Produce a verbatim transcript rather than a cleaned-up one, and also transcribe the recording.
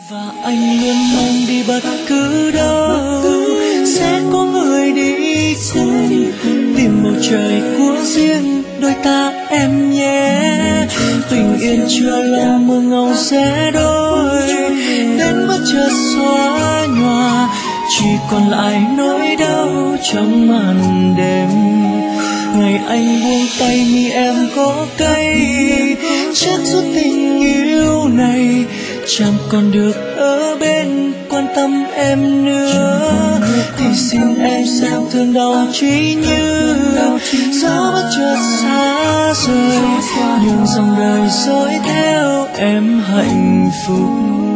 Và anh luôn mong đi bất cứ đâu sẽ có người đi cùng, tìm bầu trời của riêng đôi ta em nhé. Bình yên chưa lâu mưa ngâu sẽ đôi, đến bất chợt xóa nhòa, chỉ còn lại nỗi đau trong màn đêm. Ngày anh buông tay mi em có cay, chắc suốt tình yêu này chẳng còn được ở bên quan tâm em nữa. Thì xin em xem thương đau chỉ như gió bất chợt xa rời, nhưng dòng đời dõi theo em hạnh phúc.